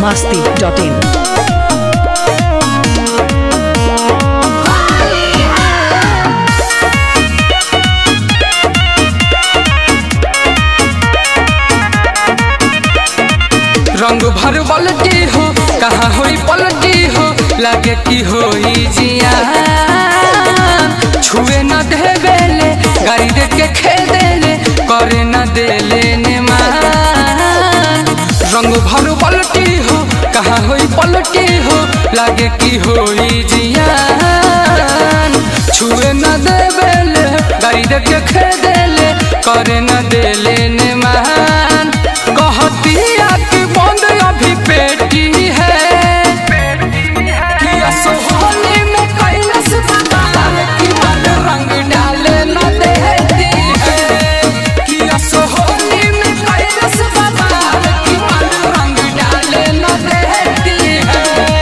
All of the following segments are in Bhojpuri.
biharmasti.in। रंग भर बलटी हो कहाँ होई पलटी हो लगे कि होई जिया छुए न देवेले गाड़ी दे के खेदेले करे न देले ने मान। रंग भर बलटी हो कहाँ होई पलटी हो लगे कि होई जिया छुए न देवेले गाड़ी दे के खेदेले करे न देले ने मान। कहतिया कि बंद अभी पेटी है कि असोहनी में कैलस बदल कि मन रंग डाले न देती है कि असोहनी में कैलस बदल कि मन रंग डाले न देती है।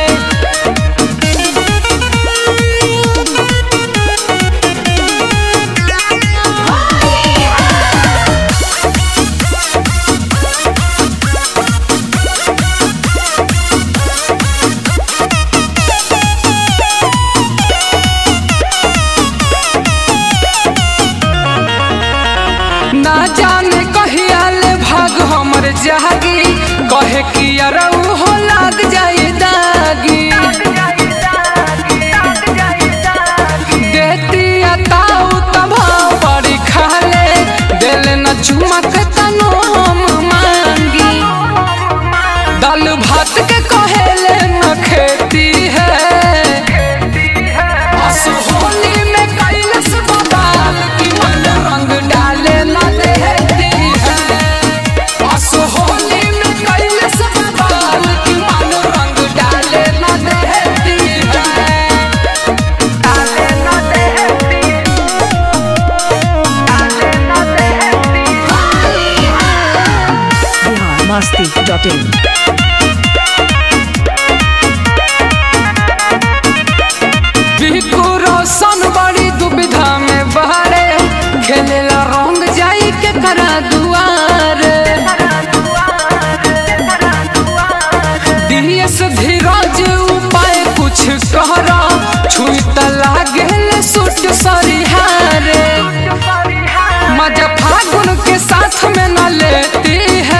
ना जाने कहिया ले भाग हमर जागी कहे कि अरऊ हो लाग जाए दागी देती ताऊ तभाव बड़ी खाले दिल न चुमक तनो हम मांगी दाल भात के कहेले न खेती है असोहनी में कैलस बदल कि मन रंग डाले न देती है असोहनी में कैलस बदल कि मन रंग डाले न देती है डाले न देती biharmasti.in। बिल्कु रोशन बड़ी दुविधा में बहरे खेलेला रंग जाई के करा दुआर दियस धीरज उपाय कुछ कहरा छुई त लागेल सुट सरिहारे मजा फागुन के साथ में न लेती है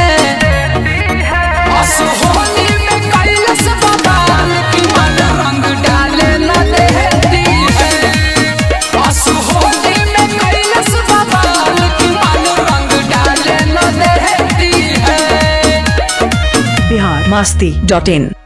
असोहनी में कैलस बदल कि मन रंग डाले न देती है असोहनी में कैलस बदल कि मन रंग डाले न देती है। biharmasti.in।